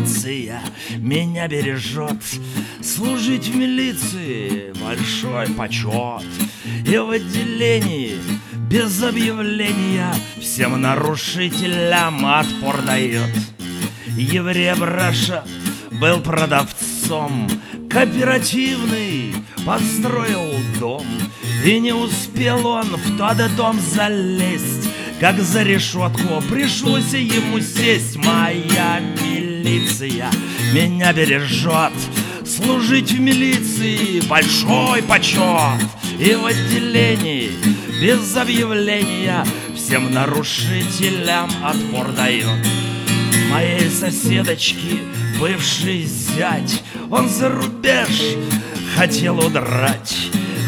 милиция меня бережет. Служить в милиции большой почет. И в отделении без объявления всем нарушителям отпор дает. Еврей Браша был продавцом, кооперативный построил дом. И не успел он в тот дом залезть, как за решетку пришлось ему сесть. Моя милиция меня бережет. Служить в милиции большой почет. И в отделении без объявления всем нарушителям отпор дает. Моей соседочки бывший зять, он за рубеж хотел удрать,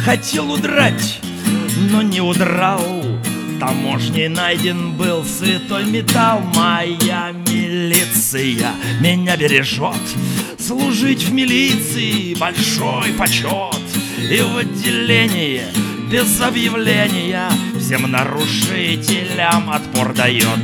но не удрал. Таможней найден был святой металл. Моя милиция меня бережет. Служить в милиции большой почет. И в отделении без объявления всем нарушителям отпор дает.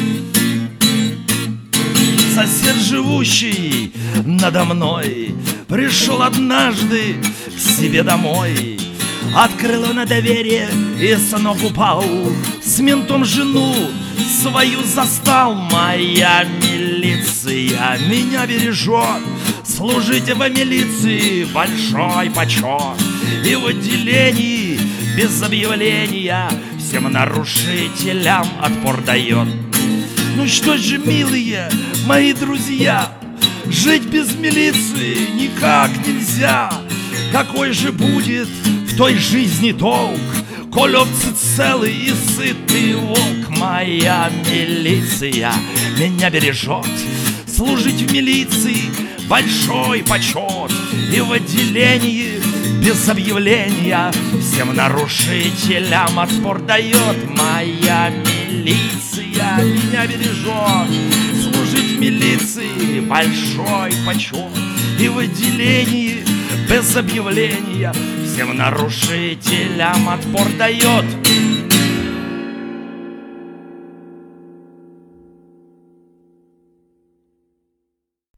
Сосед, живущий надо мной, пришел однажды к себе домой. Открыл на доверие и с ног упал. С ментом жену свою застал. Моя милиция меня бережет. Служите в милиции большой почет. И в отделении без объявления всем нарушителям отпор дает. Ну что же, милые мои друзья, жить без милиции никак нельзя. Какой же будет в той жизни толк, коль овцы целый и сытый волк? Моя милиция меня бережет. Служить в милиции большой почет. И в отделении без объявления всем нарушителям отпор дает. Моя милиция меня бережет. Служить в милиции большой почет. И в отделении без объявления всем нарушителям отпор дает.